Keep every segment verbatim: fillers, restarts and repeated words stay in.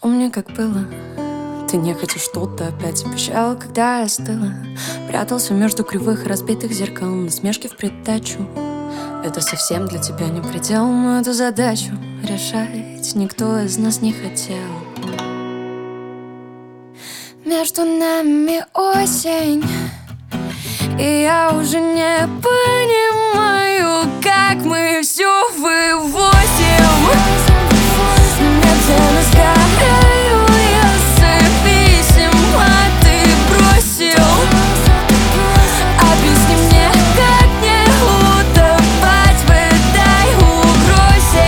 Помню, как было. Ты нехотя что-то опять обещала, когда я остыла. Прятался между кривых и разбитых зеркал, насмешки в придачу. Это совсем для тебя не предел, но эту задачу решать никто из нас не хотел. Между нами осень, и я уже не понимаю, как мы все вывозим. Медленно сгораю я с писем, а ты бросил. Объясни мне, как не утопать в этой угрозе.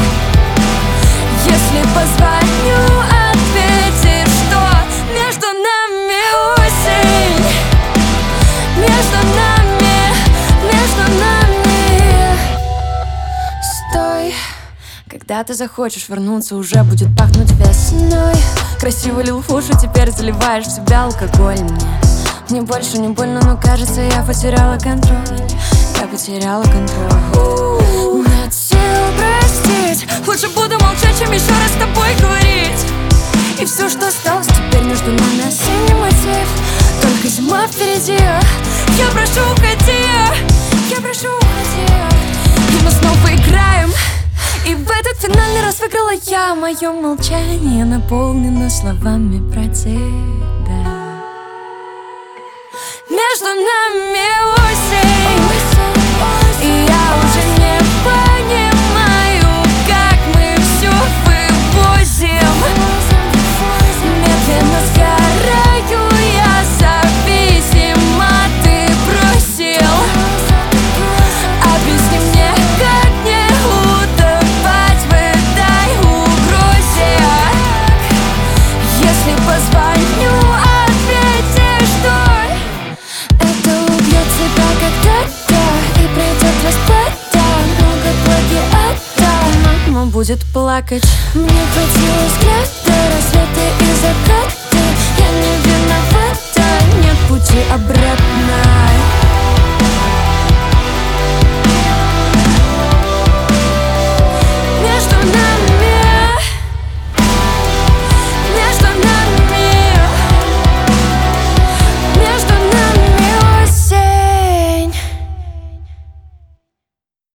Если позвоню, ответишь, что между нами осень. Между нами, между нами. Стой, когда ты захочешь вернуться, уже будет пахнуть весной. Красиво лил в уши, теперь заливаешь в себя алкоголь. Мне, мне больше не больно, но кажется, я потеряла контроль. Я потеряла контроль. Нет сил простить, лучше буду молчать, чем еще раз с тобой говорить. И все, что осталось теперь между нами, осенний мотив. Только зима впереди. Я прошу, уходи, я прошу, уходи. И мы снова играем. И в этот финальный раз выиграла я. Мое молчание наполнено словами про тебя. Между нами осень, и я уже не понимаю, как мы все вывозим. Медленно сгораю я зависим, а ты бросил. Объясни мне, как не утопать в этой угрозе. Если позвоню, ответишь, что это убьет тебя когда-то и придет расплата. Много плагиата. Мама будет плакать. Мне хватило взгляда, рассветы и закаты. Я не виновата.